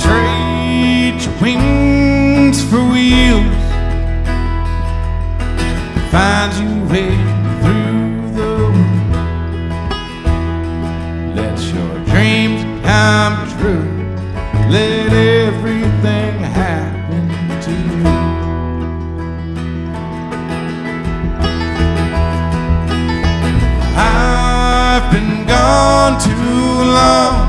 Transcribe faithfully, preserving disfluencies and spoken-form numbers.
trade your wings for wheels, find your way through the world. Let your dreams come true. Let everything happen to you. I've been gone too long.